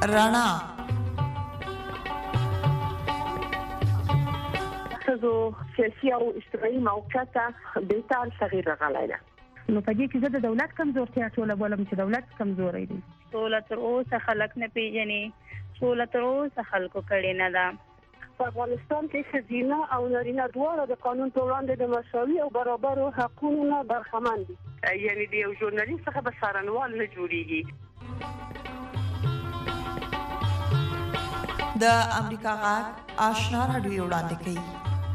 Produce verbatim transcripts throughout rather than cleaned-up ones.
رڼا ښځو سیاسي او اجتماعي موقعیت بهتر تغییر راغلی دی. نو په دې کې زه د دولت کمزورتیا ټوله بولم چې دولت کمزوری دی. سوله تر اوسه خلک نه پیژني، سوله تر اوسه خلکو کړې نه ده. په افغانستان کې ښځینه او نارینه دواړه د قانون په وړاندې د مساوي او برابرو حقونو نه برخمن دي. یعنې د یو ژورنالیست څخه به څارنوال نه جوړیږي. د امریکا غږ آشنا راډیو وړاندې کوي.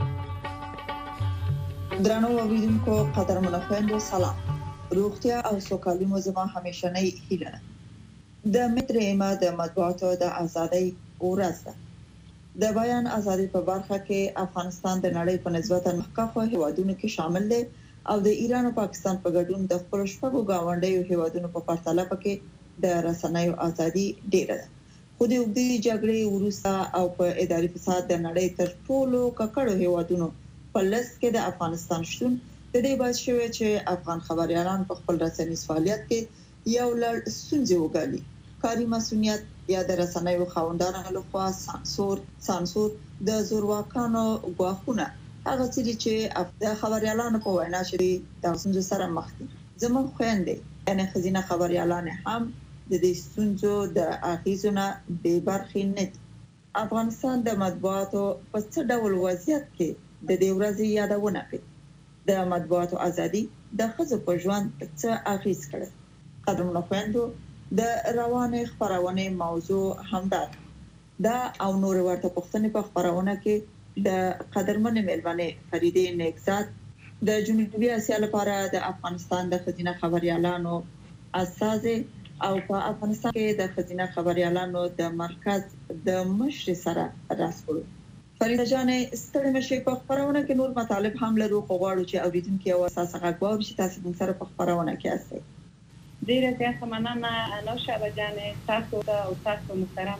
درنو اوریدونکو قدرمنو خویندو سلام. روغتیا او سوکالي مو زما همیشنۍ هیله ده. د مترېما د مطبوعاتو د ازادۍ ورځ ده. د بیان ازادي په برخه کې افغانستان د نړۍ په نسبت مخکښو هیوادونو کې شامل دی او د ایران او پاکستان په ګډون د خپل شپږو گاونډیو هیوادونو په پرتله پکې د رسنیو ازادي ډیره ده. خو د وګړي جګړې وروسته او په اداري فساد د نړۍ تر ټولو ککړو هیوادونو په لست کې د افغانستان شتون د دې باعث شوی چې افغان خبريالان په خپل رسنیز فعالیت کې یو لړ ستونزې وګالي. کاري مسؤلیت یا د رسنیو خاوندانو لخوا سانسور سانسور د زورواکانو غواخونه هغه چې د خبريالانو په وینا شری د ستونزو سره مخ دي. زموږ خويندې یعنی خزینه خبريالان هم د دې ستونزو د اغیزونه به برخې نه دي. افغانستان د مطبوعاتو په څه ډول وضعیت کې د دې ورځې یادونه کوي. د مطبوعاتو ازادي د ښځو په ژوند څه اغیز کړي. قدرمنو خويندو د روانې خبرونه موضوع همدا دا او نور ورته پښتنې په خبرونه کې د قدرمن ملمنه فریده نگزاد د جنوبي اسیا لپاره د افغانستان د خزینه خبريالانو اساس او په افغانستان کې د خزینه خبريالانو د مرکز د مشر سره راسپړو. فریده جان ستړي مشه په خبرونه کې نور مطالب هم لرو خو غواړو چې اوریدونکو او اساسه غواړو چې تاسو موږ سره په خبرونه کې اوسئ. ډیره زیاته مننه نوشا جان تاسو او تاسو محترم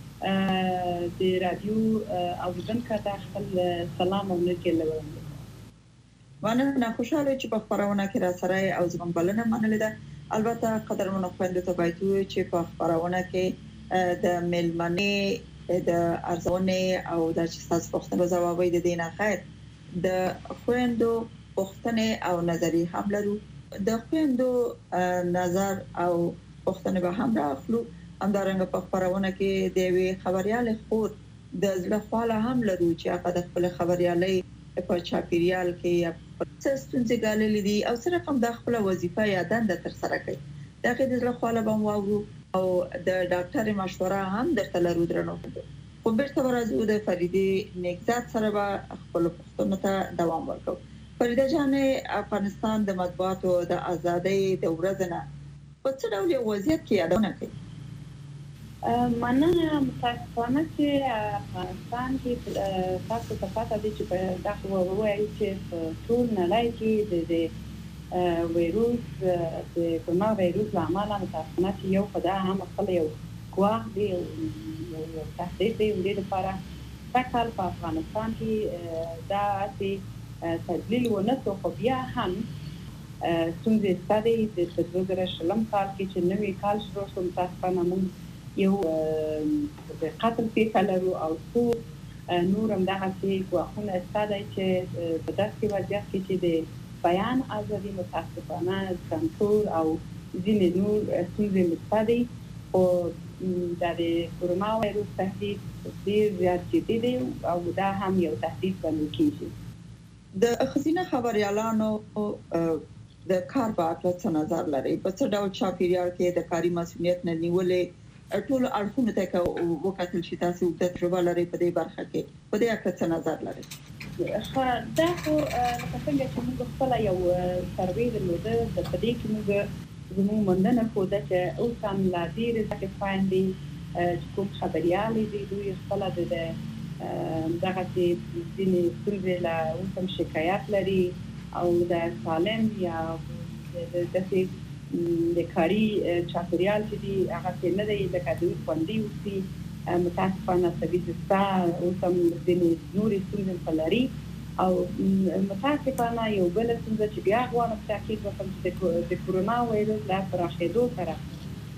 د رادیو اوریدونکو ته خپل سلام او نیکي لرم. مننه خوشاله چې په خبرونه کې را سره او زموږ بلنه منلې ده. البته قدرمنو خويندو ته باید چې په خبرونه کې د ملمنې د ارزونه او د تاسو پوښتنو ځواب د دینه خیر د خويندو پوښتنه او نظری هم لرو. د خويندو نظر او پوښتنه به هم راخلو. همدارنګه په خبرونه کې د وی خبريال خور د زړه خواله هم لرو چې هغه د خپل خبريالي په چاپیریال کې یا څه ستونزې ګاللې دي او سره کوم د خپل وظیفه یا دنده تر سره کوي. دا کې د زړه خواله به وورو او د ډاکټر مشوره هم درته لرو. درنو خو بیرته ورځو د فریده نگزاد سره به خپل پوښتنو ته دوام ورکړو. فریده جان افغانستان د مطبوعاتو د ازادۍ د ورځ نه په څه ډول وضعیت کې یادونه کوي؟ مننه متاسفانه چې افغانستان کې تاسو ته پاتې دي چې په دغه وایي چې ټول نړۍ کې د وایروس د کورونا وایروس لامل متاسفانه چې یو خدای هم خپل یو ګواښ دی یو تهدید دی د لپاره تکل په افغانستان کې دا چې تدلیل ونه څو خو بیا هم ستونزې ستاسو د دوه زره شلم کال کې چې نوې کال شروع شو متاسفانه موږ یو د قتل پیښه لرو او څو نور هم دغه چې ګواښونه ستاسو چې په داسې وضعیت کې چې د بیان ازادي متاسفانه سانسور او ځینې نور ستونزې مستدي او د کورونا وایروس تهدید ډېر زیات جدي دی او دا هم یو تهدید ګڼل کېږي. د خزینه خبريالانو د کار په اړه څه نظر لري؟ په څه ډول چاپیریال کې د کاري مسؤلیت نه نیولې ټول اړخونه ته وکتل شي؟ تاسو د تجربه لري په دې برخه کې په دې اړه څه نظر لري؟ خو دا خو لکه څنګه چې موږ خپل یو سروې درلوده د دې کې موږ زموږ مندنه خو دا چې اوس هم لا ډېر ځکه فایندي چې کوم خبريال دي دوی خپل د دغه چې ځینې ستونزې لا اوس هم شکایت لري او د سالم یا د داسې د کاري چاپیریال چې دی هغه څه نه دی لکه دوی خوندي اوسي متاسفانه طبیعي ستا اوس هم ځینې نورې ستونزې په لري او متاسفانه یو بل څنګه چې بیا غواړم تاکید وکړم چې د کورونا وایروس لا پراخېدو سره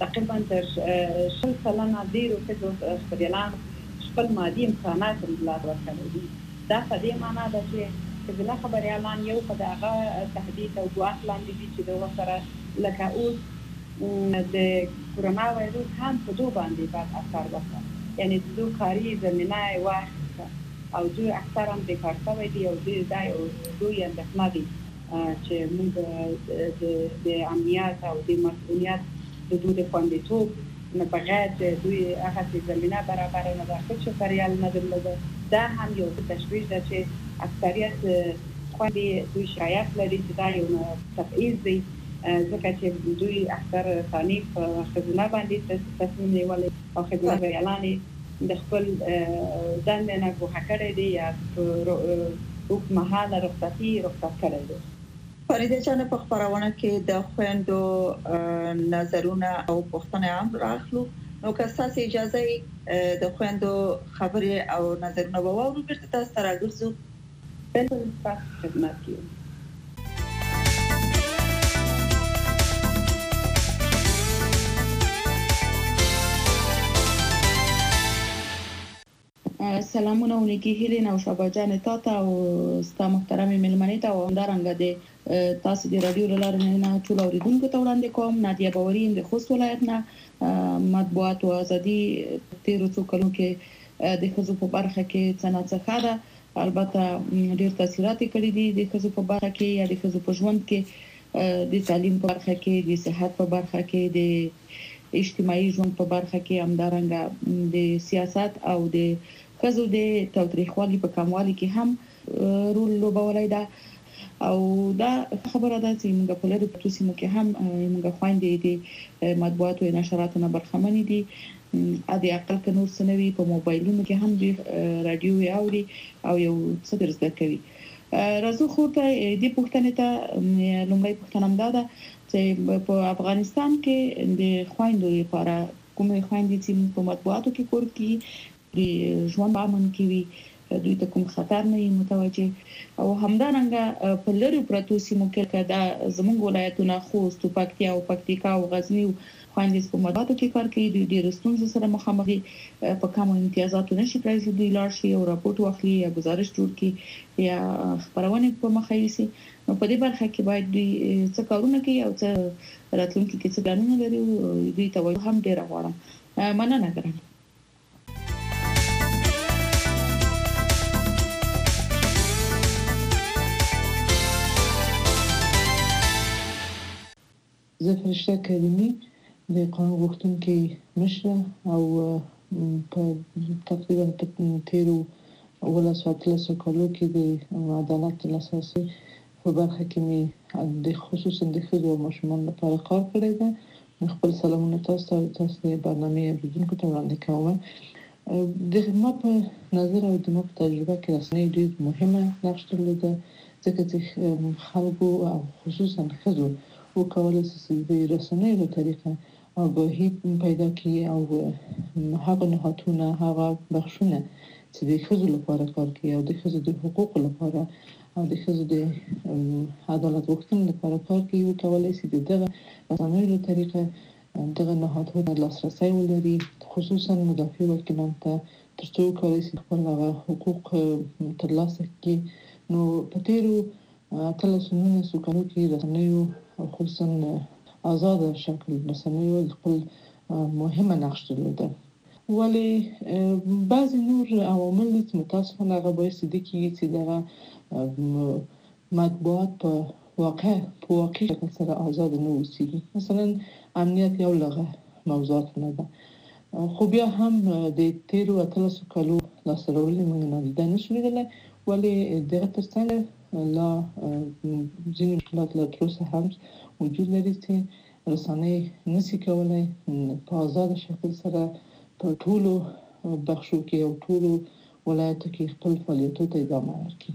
تقریبا تر شل سلنه ډېرو ښځو خبریالانو خپل مادي امکانات ترلاسه ورکړي دي. دا په دې معنا ده چې ښځینه خبریالان یو په دغه تهدید او ګواښ لاندې دي چې دوی سره لکه اوس د کرونا وایروس هم په دوی باندې بد اثر وکړ، یعنی د دوی کاري زمینه یې واخیسته او دوی اکثرا بیکار شوي دي او دوی دا یو دوی اندېښنه دي چې موږ د امنیت او د مسؤلیت د دوی د خوندیتوب نه بغیر د دوی هغه زمینه برابر نه ده چې خبریال نه درلوده. دا هم یو تشویش ده چې اکثریت خوندې دوی شایعات لري چې دا یو تبعیض دی، ځکه چې دوی اکثر ثاني په ښځینه باندې تصمیم نیولی او ښځینه خبریالانې د خپل دندې نه ګوښه کړی دي یا په اوږدمهاله رخصتي رخصت کړی دی. فریده جان، په خبرونه کې د خویندو نظرونه او پوښتنې هم راخلو، نو که تاسو اجازه یې د خویندو خبرې او نظرونه به واورو، بیرته تاسو ته راګرځو. بالکل تاسو خدمت کوي. سلامونه ونیکی هیلین او شابه جان تا ته او ستا محترمې مېلمنې ته او همدارنګه د تاسو د رادیو له لارې نه ټول اوریدونکو ته وړاندې کوم. نادیه باوري د خوست ولایت نه مطبوعات او ازادي تیرو څو کلونو کې د ښځو په برخه کې څه نه څه ښه ده، البته ډېر تاثیرات یې کړي دي د ښځو په برخه کې یا د ښځو په ژوند کې، د تعلیم په برخه کې، د صحت په برخه کې، د اجتماعي ژوند په برخه کې، همدارنګه د سیاست او د ښځو د تاوتریخوالي په کموالي کې هم رول لوبولی ده. او دا خبره ده چې موږ په لرو پرتو سیمو کې هم موږ خویندې د مطبوعاتو او نشراتو نه برخمنې دي. ا دې اقل که نور څه نه وي په موبایلونو کې هم د رادیو اوري او یو څه در زده کوي. راځو خو ته دې پوښتنې ته لومړی پوښتنه هم دا ده چې په افغانستان کې د خویندو لپاره کومې خویندې چې په مطبوعاتو کې کار کوي د ژوند امن کې وي، دوی ته کوم خطر نه متوجه، او همدارنګه په لرو پرتو سیمو کې دا زموږ ولایتونه خوست، پکتیا او پکتیکا او غزنی خویندې په مطبوعاتو کې کار کوي، دوی ډېر ستونزو سره مخامخ دي، په کومو امتیازاتو نشي کولای چې دوی لاړ شي او راپورټ واخلي یا گزارش جوړ کړي یا خبرونه په مخه یوسي. نو په دې برخه کې باید دوی څه کارونه کوي او څه راتلونکي کې څه پلانونه لري، دوی ته هم ډېر غواړم. مننه ګرانه. زه فرشته کریمي د قانون غوښتونکي مشره او په تقریبا په تیرو ولسو اتلسو کالو کې د عدالت لاسرسي په برخه کې مې د خصوصا د ښځو او ماشومانو لپاره کار کړی ده. خپل سلامونه تاسو ته تاسو د برنامې اوریدونکو ته وړاندې کوم. د ما په نظر او د ما په تجربه کې رسنۍ ډېر مهمه نقش درلوده، ځکه چې خلکو او خصوصا ښځو وکولای شي د رسنۍ له طریقه آگاهی پیدا کړي او هغه نهادونه، هغه بخشونه چې د ښځو لپاره کار کوي او د ښځو د حقوقو لپاره او د ښځو د عدالت غوښتنې لپاره کار کوي، وکولای شي دغه رسنۍ له طریقه دغه نهادونه لاسرسی ولري، خصوصا مدافع وکیلان ته، تر څو وکولای شي خپل هغه حقوق ترلاسه کړي. نو په تیرو اتلسو نولسو کالو کې رسنیو خصوصا آزاد شکل رسنیو خپل مهمه نقش درلوده، ولی بعضی نور عوامل چې متاسفانه هغه باعث دي چې دغه مطبوعات په واقع په واقعي شکل سره آزاد نه اوسي. مثلا امنیت یو لغه موضوعات نه ده، خو بیا هم د تیرو اتلسو کالو لاسته راوړنې موږ نادیده نشو لیدلی، ولی دغه ترڅنګ لا ځینې مشکلات لا تر اوسه هم وجود لري چې رسنۍ نشي کولای په آزاد شکل سره په ټولو بخشو کې او ټولو ولایتو کې خپل فعالیتونو ته ادامه ورکړي.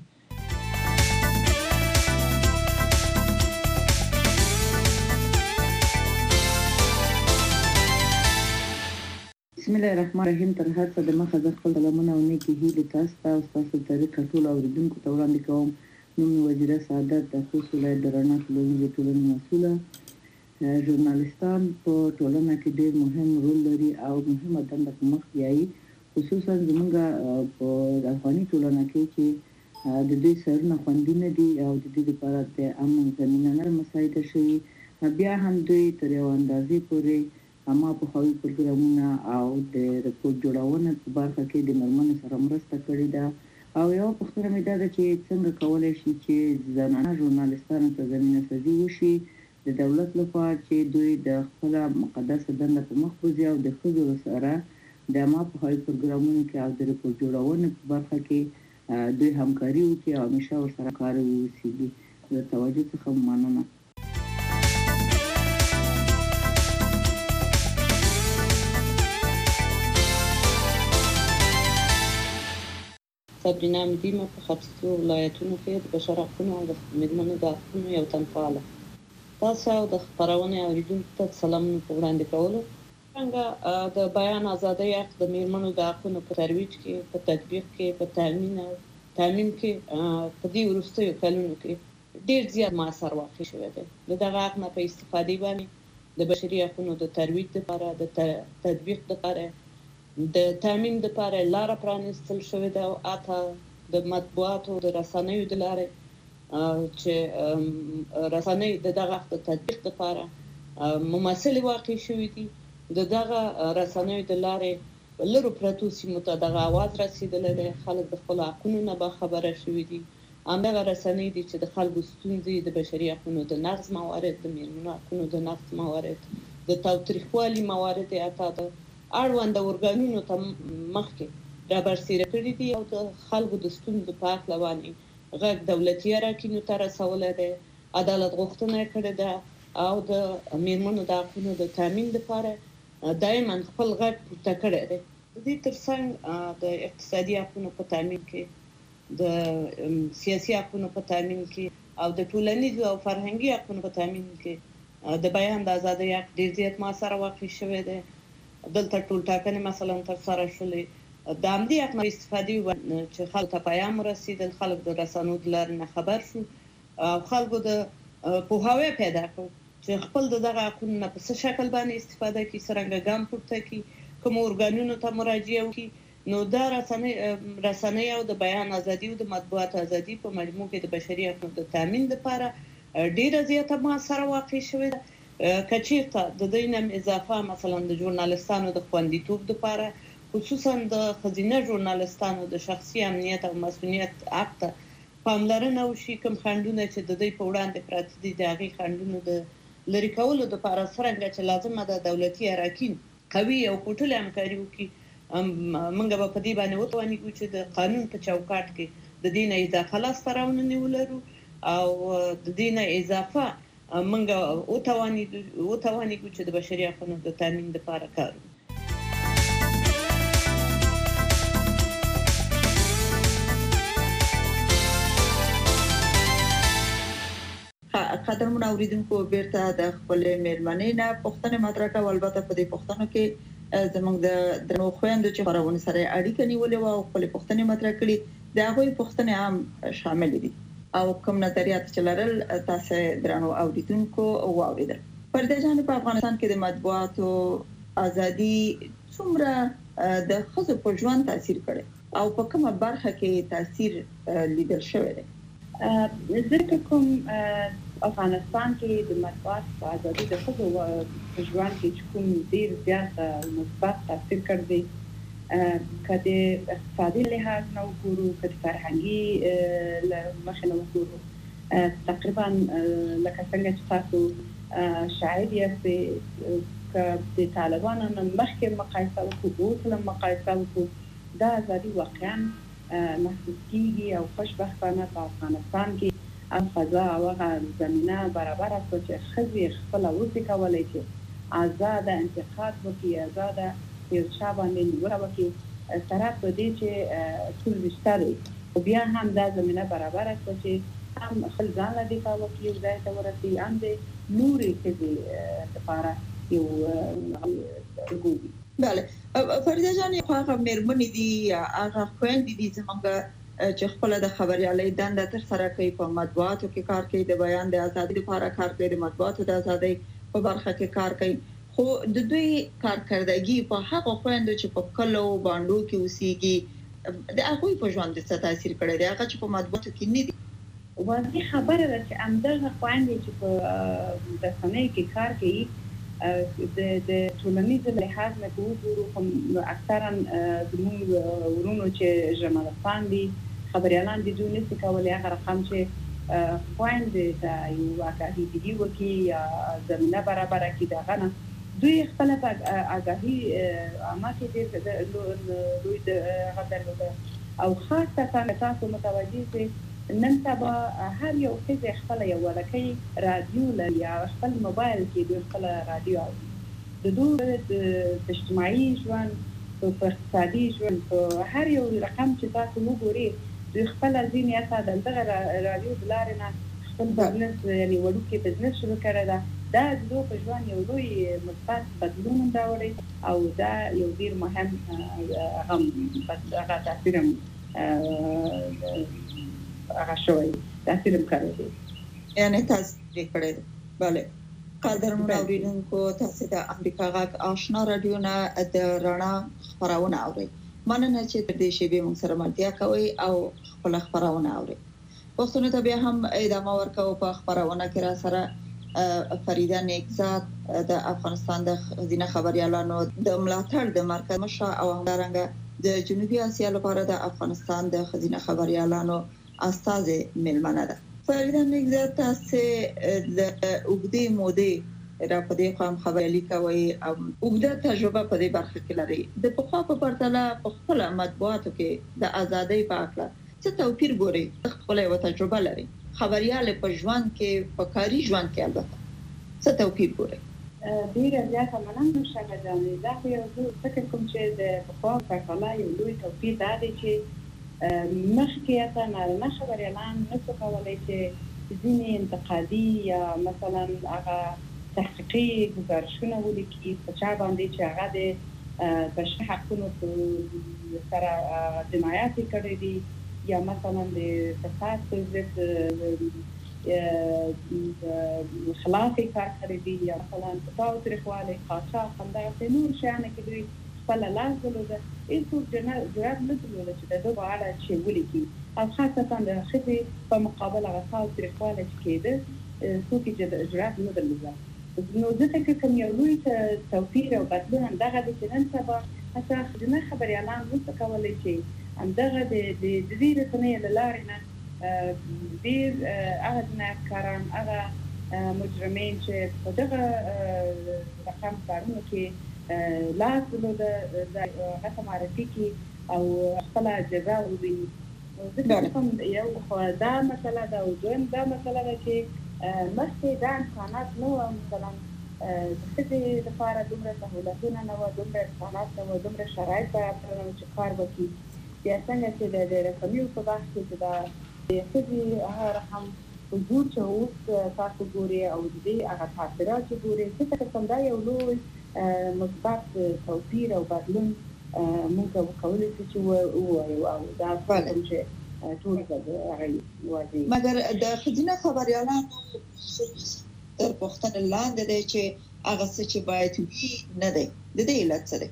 بسم الله الرحمن الرحیم. تر هر څه د مخه زه خپل سلامونه او نیکې هیلې تاسو ته او ستاسو په طریقه ټولو اورېدونکو ته وړاندې کوم. نوم مې وزیره سعادت د خوست ولایت د رڼا ټولنیزې ټولنې مسؤله. ژورنالیستان په ټولنه کې ډېر مهم رول لري او مهمه دنده په مخ بیایي، خصوصا زمونږ په افغاني ټولنه کې چې د دوی سرونه خوندي نه دي او د دې لپاره د امن زمینه نه مساعده شوي. بیا هم دوی تر یو اندازې پورې اما په خوي پروګرامونه او د رپورټ جوړونه په برخه کې د مرمنو سره مرسته کړې ده. او یو پوښتنه مې دا ده چې څنګه کولای شي چې زنانه ژورنالیستانو ته زمینه سازي وشي د دولت لخوا چې دوی د خپل مقدسه دنده په مخ وځي او د ښځو سره د اما په خوي پروګرامونو کې او د رپورټ جوړونه په برخه کې دوی همکاري وکړي او همیشه ورسره کار وکړي. د توجه څخه مننه. صابرینا مدیمه په ختیځو ولایتونو کې د بشر حقونو او د میرمنو د حقونو یو تنفعله. تاسو او د خبرونه اوریدونکو ته سلامونه په وړاندې کولو. څنګه د بیان ازادۍ حق د میرمنو د حقونو په ترویج کې، په تطبیق کې، په تامین او تامین کې په دې وروستیو کلونو کې ډېر زیات موثر واقع شوی دی. د دغه حق نه په استفادې باندې د بشري حقونو د ترویج لپاره، د تطبیق لپاره، د تامین لپاره لاره پرانیستل شوې ده او اته د مطبوعاتو د رسنیو د لارې چې رسنۍ د دغه د تطبیق لپاره ممثل واقع شوي دي. د دغه رسنیو د لارې لرو پرتو سیمو ته دغه اواز رسیدلی دی. خلک د خپلو حقونو نه باخبره شوي دي. همدغه رسنۍ دي چې د خلکو ستونزې، د بشري حقونو د نقض موارد، د میرمنو حقونو د نقض موارد، د تاوتریخوالي موارد اته د اړوند ارګانونو ته مخکې را برسېره کړي دي او د خلکو د ستونزو په هکله باندې غږ دولتي اراکینو ته رسولی دی. عدالت غوښتنه یې کړې ده او د میرمنو د حقونو د تامین لپاره دایما خپل غږ پورته کړی دی. د دې ترڅنګ د اقتصادي حقونو په تامین کې، د سیاسي حقونو په تامین کې او د ټولنیزو او فرهنګي حقونو په تامین کې د بیان د ازادۍ حق ډېر زیات موثر واقع شوی دی. دلته ټول ټاکنې مثلا ترسره شولې. د همدې حق نه استفادې چې خلکو ته پیام ورسېدل، خلک د رسنیو د لارې نه خبر شو او خلکو د پوهاوی پیدا کړ چې خپل د دغه حقونو نه په څه شکل باندې استفاده کړي، څرنګه ګام پورته کړي، کومو ارګانونو ته مراجعه وکړي. نو دا رسنۍ او د بیان ازادي او د مطبوعاتو ازادي په مجموع کې د بشري حقونو د تامین لپاره ډېره زیاته موثره واقع شوې ده. که چېرته د دوی نه اضافه مثلا د ژورنالیستانو د خوندیتوب لپاره، خصوصا د ښځینه ژورنالیستانو د شخصي امنیت او مسؤلیت حق ته پاملرنه وشي، کوم خنډونه چې د دوی په وړاندې پراته دي د هغې خنډونو د لرې کولو لپاره څرنګه چې لازمه ده دولتي اراکین قوي او پوټلې همکاري وکړي. موږ به په دې باندې وتوانیږو چې د قانون په چوکاټ کې د دې نه اضافه لاسته راوړنې ولرو او د دې نه اضافه موږ وتوانیږو چې د بشري حقونو د تامین لپاره کار وکړو. قدرمن اوریدونکو بیرته د خپلې میرمنې نه پوښتنه مطرح کوو. البته په دې پوښتنو کې زموږ د درنو خويندو چې خبرونه سره اړیکه نیولې و او خپل پوښتنې مطرح کړي، دا هغوی پوښتنې هم شامل دي او کوم نظریات چې لرل تاسو درنو اوریدونکو واوریدل. پرده جان په افغانستان کې د مطبوعاتو ازادي څومره د ښځو په ژوند تاثیر کړی او په کومه برخه کې تاثیر لیدل شوی دی؟ ځکه کوم افغانستان کې د مطبوعاتو ازادي د ښځو په ژوند کې کوم ډیر زیات مثبت تاثیر کړی، که د اقتصادي لحاظ نه وګورو، که د فرهنګي له مخې نه وګورو، تقریبا لکه څنګه چې تاسو شاهد یاستئ که د طالبانو نه مخکې مقایسه وکړو، اوس له مقایسه وکړو، دا ازادي واقعا محسوس کیږي او خوشبختانه په افغانستان کې هم فضا او هغه زمینه برابره شوه چې ښځې خپله وسې کولی چې ازاده انتقاد وکړي، ازاده یو چا باندې نیوکه وکړي، سره په دې چې ټول شته دی، خو بیا هم دا زمینه برابره شوه چې هم خپل ځان له دفاع وکړي، یو ځای ته ورسي، هم د نورې ښځې لپاره یو الګو وي. بله فریده جان، هغه میرمنې دي یا هغه خویندې دي زموږ چې خپله د خبریالۍ دنده ترسره کوي، په مطبوعاتو کې کار کوي، د بیان د ازادۍ لپاره کار کوي، د مطبوعاتو د ازادۍ په برخه کې کار کوي خو د دوی کارکردګي په هغه خويندو چې په کلو باندې کې اوسېږي د هغه په ژوند څه تاثیر کړی دی هغه چې په مطبوعاتو کې نه دي واضح خبره ده چې همدغه خويندې چې په رسنۍ کې کار کوي د د ټولنیز لحاظ نه ګورو کوم اکثرا زموږ ورونو چې ژورنالستان دي خبريالان دي دوی نشي کولای هغه رقم چې خويندې ته یو واقعي دی وکي یا زمينه برابر کړي دا غنه دوی خپل آگاهي عامه کې د دوی د غدر او خاصه تاسو متوجي چې نن سبا هر یو څه خپل یو ولکې رادیو لري یا خپل موبایل کې د خپل رادیو د دوی د اجتماعي ژوند او اقتصادي ژوند هر یو رقم چې تاسو وګورئ د خپل ځینې اساس دغه رادیو بلار نه خپل بزنس یعنی وړوکی بزنس شروع کړی دا دا د دوی په ژوند یو لوی مثبت بدلون راوړي او دا یو ډیر مهم هم هغه تاثیر هغه شوی تاثیر کوي یعنی تاثیر کړی bale قدرمن اوریدونکو تاسو د امریکا غږ آشنا رادیو نه د رڼا خبرونه اورئ مننه چې تر دې شی به موږ سره ملتیا کوي او خپل خبرونه اورئ وختونه ته بیا هم ادامه ورکوو په خبرونه کې را سره فریده نیکزاد د افغانستان د خزینه خبريالانو د ملاتړ د مرکز مشر او همدارنګه د جنوبي اسیا لپاره د افغانستان د خزینه خبريالانو استاد ملمنه ده فریده نیکزاد تاسو د وګړي مودې را په دې قام خبري کوي او وګړه تجربه په دې برخه کې لري د پخوا په پرتله په خپل مطبوعاتو کې د ازادۍ په اړه څه توپیر ګوري خپل یو تجربه لري خبريال په ژوند کې په کاري ژوند کې البته څه توپیر ګوري ډیر زیاته مننه شګه جامې دا یو څه فکر کوم چې د پخوا په پرتله یو لوی توپیر دی چې مخکې اته نه خبريالان نه څه کولای چې ځینې انتقادي یا مثلا هغه تحقیقي گزارشونه ولیکي په چا باندې چې هغه د بشري حقوقو سره جنایات کړي دي یا مثلا د فساد په ضد خلاف کار کړی دی یا مثلا تاسو ترخواله قاچاق همدغه نور شانه کې دوی خپل لازم ده ایڅو جواب نه درلود چې د دوه اړه چې ولیکي او خاصه د خدي په مقابله غوښتل ترخواله چې کېده څوک چې جواب نه درلود نو ځکه چې کوم یو لوی توپیر او بدلون دغه د نن سبا اساس نه خبريالان نو کولای شي همدغه د دې رسنۍ لارې نه ډیر هغه جنایتکاران هغه مجرمین چې په دغه رقم کارونو کې لاس درلود د هغه معرفي کې او خپل جزا وویني ځکه کوم یو دا مسله دا او دویم دا مسله ده چې مخکې دا امکانات نو مثلا د دې لپاره دومره سهولتونه نه و دومره امکانات نه و دومره شرایط برابر نه چې کار وکړي بیا څنګه چې د رسنیو په بحث کې دا د خدي هغه رقم وجود چې اوس تاسو ګوري او د دې هغه تاثیرات چې ګوري څه څنګه دا یو لوی مثبت توپیر او بدلون موږ وکولای شو چې وایو او دا کوم چې ټول راغلي واځي مګر د خزینه خبريالانو تر پښتنه لاندې دی چې هغه څه چې باید وي نه دی د دې علت سره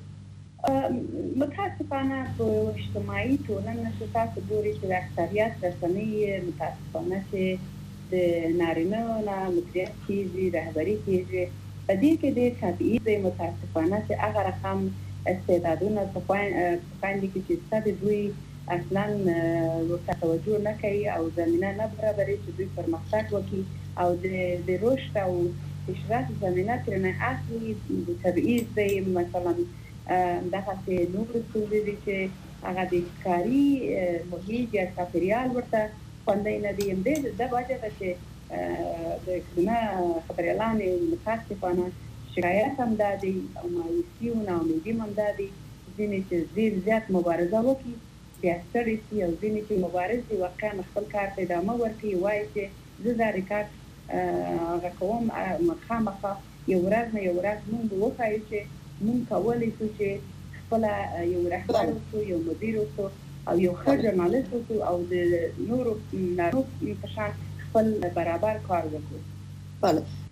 متاسفانه په اجتماعي ټولنه کې تاسو ګورئ چې اکثریت رسنۍ متاسفانه چې د نارینه نه مدیریت کیږي رهبري کیږي په دې کې د طبيعي د متاسفانه چې هغه رقم استعدادونه په باندې کې چې ستاسو دوی اصلا ورته توجه نه کوي او زمينه نه برابرې چې دوی پرمختګ وکړي او د رشد او پیشرفت زمينه ترنه اصلي د طبيعي د مثلا دغه چې نور څه دي چې هغه د کاری محیط یا سفریال ورته باندې نه دی اند د باجه چې د کله خبريالان متاسفانه شکایت هم دادي او مایوسیونه او مې هم دادي ځینې چې ډیر زیات مبارزه وکړي بیا ستړي شي او ځینې چې مبارزه واقعا خپل کار ته ادامه ورکړي وایي چې زه دا ریکارډ هغه کوم مخامخه یو ورځ نه یو ورځ موږ وکړو چې موږ کولای شو چې خپل یو رهبر یو مدیر او یو ښه ژورنالیست او د نورو نارو په شان خپل برابر کار وکړو. بله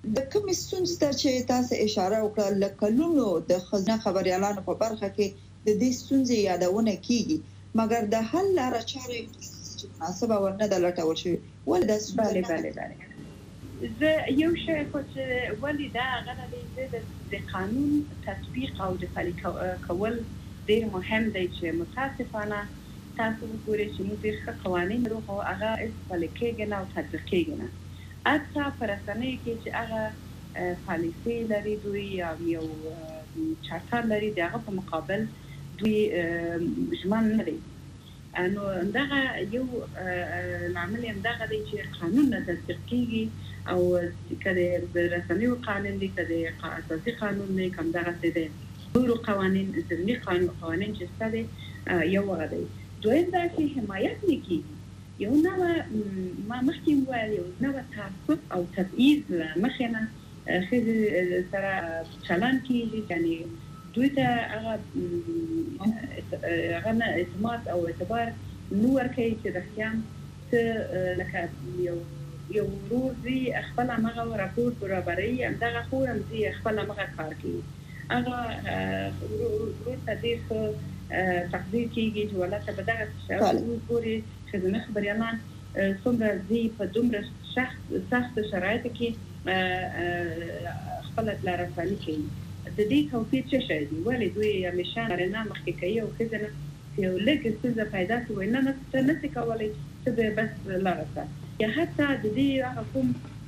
د کوم ستونزې ته چې تاسو اشاره وکړه لکلونو د خزانه خبريالانو په برخه کې د دې ستونزې یادونه کیږي مګر د حل لاره چارې مناسبه ورنه د لټول شي ول د بله بله بله زه یو شی چې ولې دا غواړم چې د قانون تطبیق او د پلي کول ډیر مهم دی چې متاسفانه تاسو وګورئ چې موږ ډیر قوانين لرو هغه پلي کېږي نه او تطبیق کېږي نه اته پرسنۍ کې چې هغه پالیسي لري دوی یو چارتر لري دغه په مقابل دوی ژمن نه دي انو دغه یو عمل هم دغه دی چې قانون نه تطبیق کیږي او کله د رسنیو قانون دی کله اساسي قانون نه کوم دغه څه دی نور قوانين ځینې قانون قوانين چې ستاسو یو غدي دوی دا چې حمایت نکي یو نو ما مخکې وایي یو نو تعصب او تبعیض مخینه خځې سره چلن کیږي یعنی دوی ته هغه هغه اعتماد او اعتبار نور کوي چې د خیام څه لکه یو یو روزي خپل هغه راپور برابرۍ همدغه خو هم زی خپل هغه کار کوي هغه روز تدیر تقدیر کیږي چې ولته به دغه شاو پوری خدمت خبريالان څومره زی په دومره سخت سخت شرایط کې خپل لارښوونې کوي د دې توفیق څه شي دی ولې دوی همیشه رانه مخکې کوي او خزنه یو لږ څه پیدا شوی نه نه نه کولای چې بس لارښه یا حتی د دې هغه کوم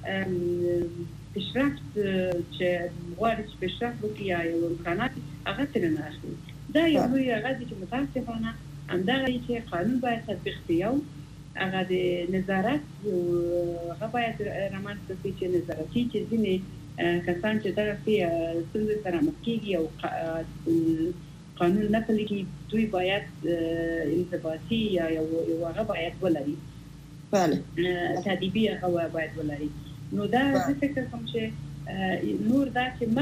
پیشرفت چې غواړي چې پیشرفت وکړي یا یو امکانات هغه ترې نه اخلي دا یو لوی هغه چې متاسفانه همدغه چې قانون باید تطبیق شي او هغه د نظارت هغه باید رامنځته شي چې نظارتي چې ځینې کسان چې دا په څنګه سره مکیږي او قانون نه پلي کوي دوی باید انضباطي یا یو هغه باید ولري بله تادیبي هغه باید ولري نو دا څه فکر کوم چې نور دا چې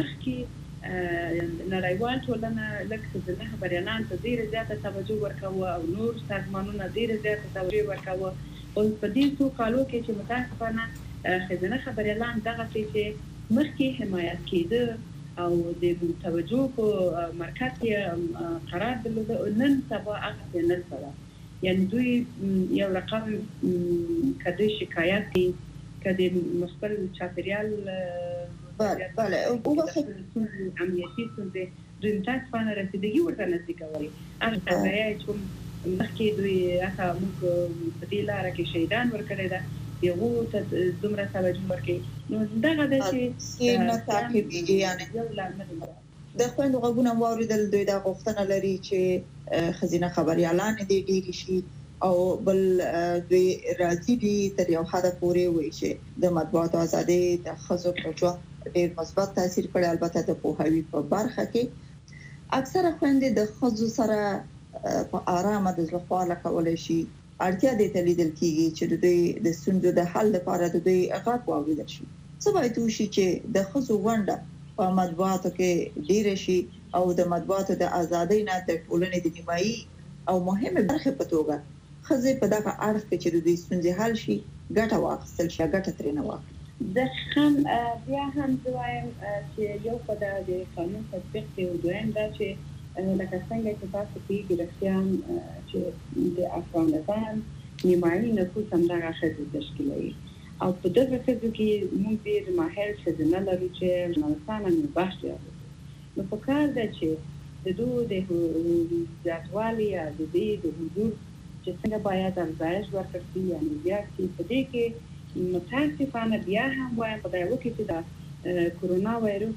مخکې نړیوال ټولنه لکه څنګه خبريالان ته ډیر زیاته توجه ورکوي او نور سازمانونه ډیر زیاته توجه ورکوي او په دې څو کالو کې چې متاسفانه خزانه خبريالان دغه چې مخکې حمایت کېده او د توجه په مرکز کې قرار درلود نن سبا هغه نه سره یعنی دوی یو رقم کده شکایت دي کده مخبر چاپریال بله بله او وخت عملیاتی څنګه دوی متاسفانه رسیدګي ورته نشي کولی هغه ځای چې مخکې دوی هغه موږ په دې لار کې شهیدان ورکړل دا یو ته دومره توجه ورکړي نو دغه د چې نه تعقیبېږي یعنی یو لامل د خويندو غوونه واوریدل دوی دا غوښتنه لري چې خزینه خبريالان دې ډېری شي او بل دوی راځي دي تر یو حد پورې وایي چې د مطبوعاتو ازادي د خزو په ژوند ډېر مثبت تاثیر کړی البته د پوهاوی په برخه کې اکثره خويندې د خزو سره په آرامه د ځلخواله کولای شي اړتیا دې ته لیدل کیږي چې دوی د ستونزو د حل لپاره د دوی غږ واوریدل شي څه باید وشي چې د خزو ونده په مطبوعاتو کې ډیر شي او د مطبوعاتو د ازادۍ نه د ټولنې د نیمایي او مهمه برخه په توګه خزې په دغه اړخ کې چې د دوی ستونزې حل شي ګټه واخیستل شي ګټه ترې نه واخلي د خام بیا هم زوایم چې یو په د قانون تطبیق دی او دویم دا چې لکه څنګه چې تاسو په ګرفتیان چې د افغانستان نیمایي نفوس هم دغه خزې تشکیلوي او په دغه څه کې موږ ډېر ماهر څه نه لرو چې افغانستان نو بحث کوي نو په کار ده چې د دوه د ځاتوالي یا د دې د حضور چې څنګه باید افزایش ورکړي یعنی بیا چې په دې کې متاسفانه بیا هم وایم په دغه کې چې دا کورونا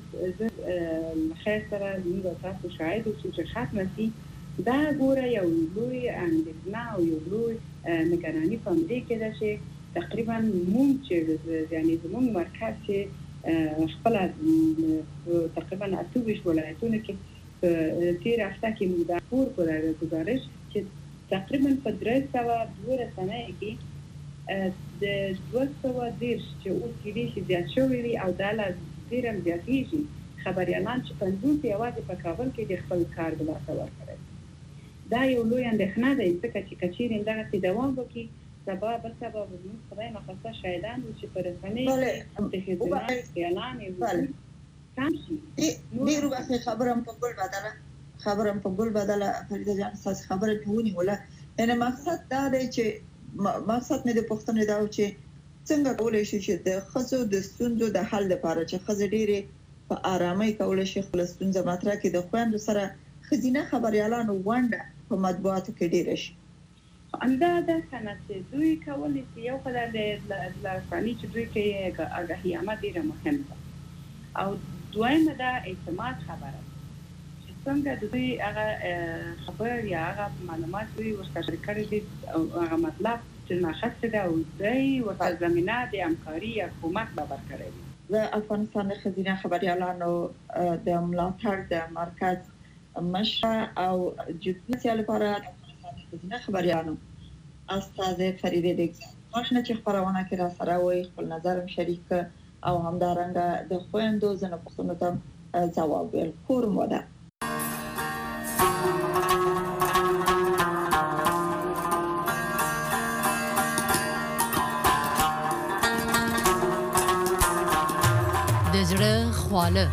وایروس خیر سره موږ تاسو شاهد اوسو چې ختم شي دا ګوره یو لوی اندېښنه او یو لوی نگرانی په دې کې ده چې تقریبا مونږ چې یعنی زموږ مرکز چې خپل تقریبا اته ویشت ولایتونه کې په تیر هفته کې موږ د پور پر گزارش چې تقریبا په درې سوه دوه رسنۍ کې د دوه سوه دېرش چې اوس کېدای شي زیات شوي وي او دا لا ډېر هم زیاتېږي خبریالان چې پنځوس یوازې په کابل کې د خپل کار د لاسه ورکړی دا یو لوی اندېښنه ده ځکه چې که چیرې دغسې دوام وکړي سبا بل سبا بزمون خدای نخواسته شایدن و چی پرسنه اتخیزونه خیالانی وجود کم شی دیرو بخی خبرم پا گل بدله خبرم پا گل بدله فریده جان ساس خبر پیونی ولی یعنی مقصد داره که مقصد میده پختن داو چې څنګه کولای شي چې د خزو د ستونزو د حل لپاره چې خزې ډېرې په آرامۍ کولای شي خپل ستونزه مطرح کړي د خويندو سره خزینه خبريالانو ونده په مطبوعاتو کې ډېر شي اندازه کنه چې دوی کولای شي یو خدای د لارښوونې چې دوی کې آگاهی عامه ډیره مهمه ده او دویمه ده اعتماد خبره چې څنګه د دوی هغه خبر یا هغه معلومات دوی ورسره کړی دي او هغه مطلب چې ناخسته ده او دوی ورته زمينه د همکاري یا حکومت به برقراري د افغانستان خزینه خبريالانو د ملاتړ د مرکز مشره او جديتي لپاره خزینه خبريالانو استاد فریده دګزا ماشنه چې خبرونه کې را سره وي خپل نظر شریک او همدارنګه د خويندو زنه پښتنو ته ځواب ورکور موده د زړه خواله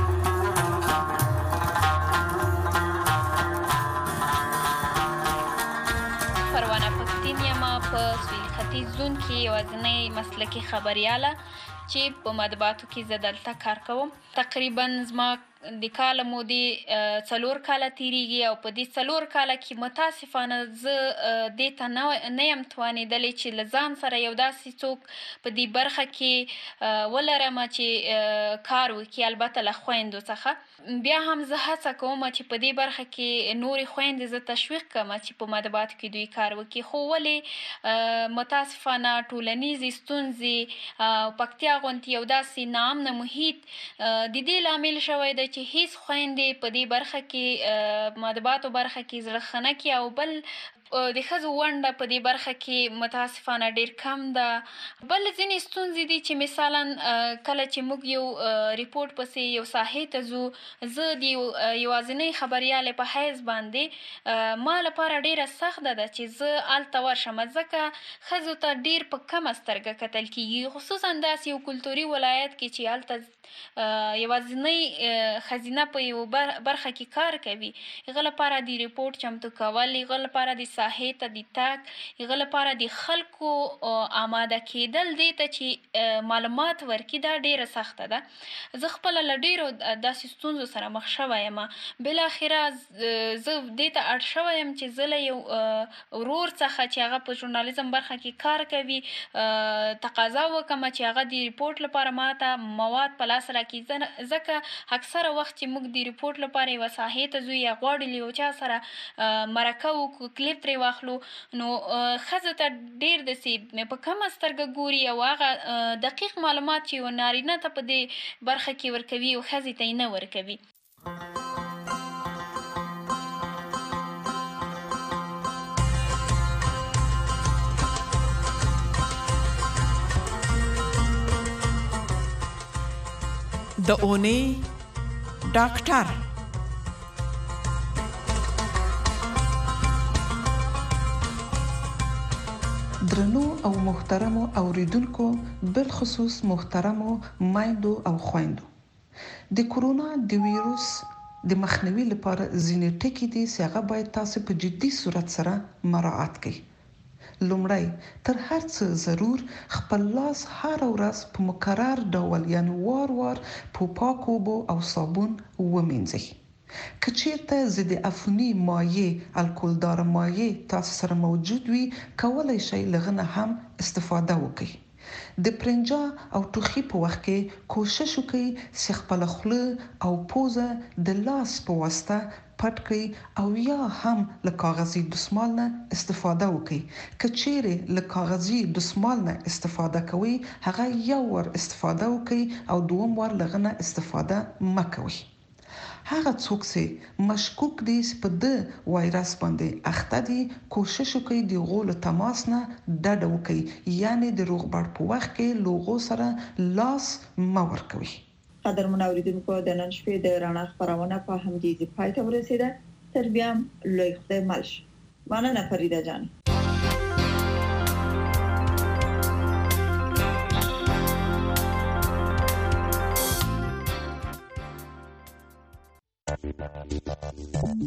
پروانه پښتین یم په سویل ختیځ زون کې یوازینی مسلکي خبرياله چې په مطبوعاتو کې زه دلته کار کوم تقریبا زما د کال مودې څلور کاله تیریږي او په دې څلور کاله کې متاسفانه زه دې ته نه یم توانېدلې چې له ځان سره یو داسې څوک په دې برخه کې ولرم چې کار وکړي البته له خویندو څخه بیا هم زه هڅه کوم چې په دې برخه کې نورې خویندې زه تشویق کړم چې په مطبوعاتو کې دوی کار وکړي خو ولې متاسفانه ټولنیزې ستونزې او پکتیا غوندې یو داسې ناامنه محیط د دې لامل شوی دی چې هیڅ خويندې په دې برخه کې مطبوعاتو برخه کې زړه خنه کې او بل د ښځو ونډه په دې برخه کې متاسفانه ډېر کم ده بل ځینې ستونزې دي چې مثلا کله چې موږ یو ریپورټ پسې یو ساحې ته ځو زه د یوازینۍ خبریالې په حیث باندې ما لپاره ډېره سخته ده چې زه هلته ورشم ځکه ښځو ته ډېر په کمه سترګه کتل کېږي خصوصا داسې یو کلتوري ولایت کې چې هلته یوازینۍ ښځینه په یو برخه کې کار کوي هغه لپاره د ریپورټ چمتو کول هغه لپاره د ساحې ته د تګ هغه لپاره د خلکو آماده کېدل دې ته چې معلومات ورکړي دا ډېره سخته ده زه خپله له ډېرو داسې ستونزو سره مخ شوی یم بالاخره زه دې ته اړ شوی یم چې زه له یو ورور څخه چې هغه په ژورنالیزم برخه کې کار کوي تقاضا وکړم چې هغه د ریپورټ لپاره ماته مواد په لاس راکړي ځکه اکثره وخت چې موږ د ریپورټ لپاره یوه ساحې ته ځو یا غواړو له یو چا سره مرکه وکړو کلیپ ترې واخلو نو ښځو ته ډېر داسې په کمه سترګه ګوري او هغه دقیق معلومات چې یو نارینه ته په دې برخه کې ورکوي او ښځې ته یې نه ورکوي د اونۍ ډاکټر درنو او محترمو اوریدونکو بالخصوص محترمو مایندو او خويندو د کورونا د ویروس د مخنیوي لپاره ځینې ټکي دي چې هغه باید تاسو په جدي صورت سره مراعات کړئ لومړی تر هر څه ضرور خپل لاس هر ورځ په مکرر ډول یعنی وار وار په پاکو اوبو او صابون ومینځئ کچیرته ضد عفونی مایع الکولدار مایع تاسو سره موجود وي کولای شئ لغنه هم استفاده وکړئ د پرنجا او ټوخي په وخت کې کوشش وکړئ چې خپل خوله او پوزه د لاس په واسطه پټ کړئ او یا هم له کاغذي دستمال نه استفاده وکړئ کچیرې له کاغذي دستمال نه استفاده کوئ هغه یو ور استفاده وکړئ او دوم ور لغنه استفاده مکوئ هغه څوک چې مشکوک دي چې په د وایرس باندې اخته دي کوشش وکړي د غول تماس نه ډډه وکړي یعنی د روغبړ په وخت کې لوغو سره لاس ما ورکوي قدرمن اوریدونکو د نن شپې د رڼا خبرونه په همدې پای ته ورسیده تر بیا لوی خدای ملش مننه فریده جان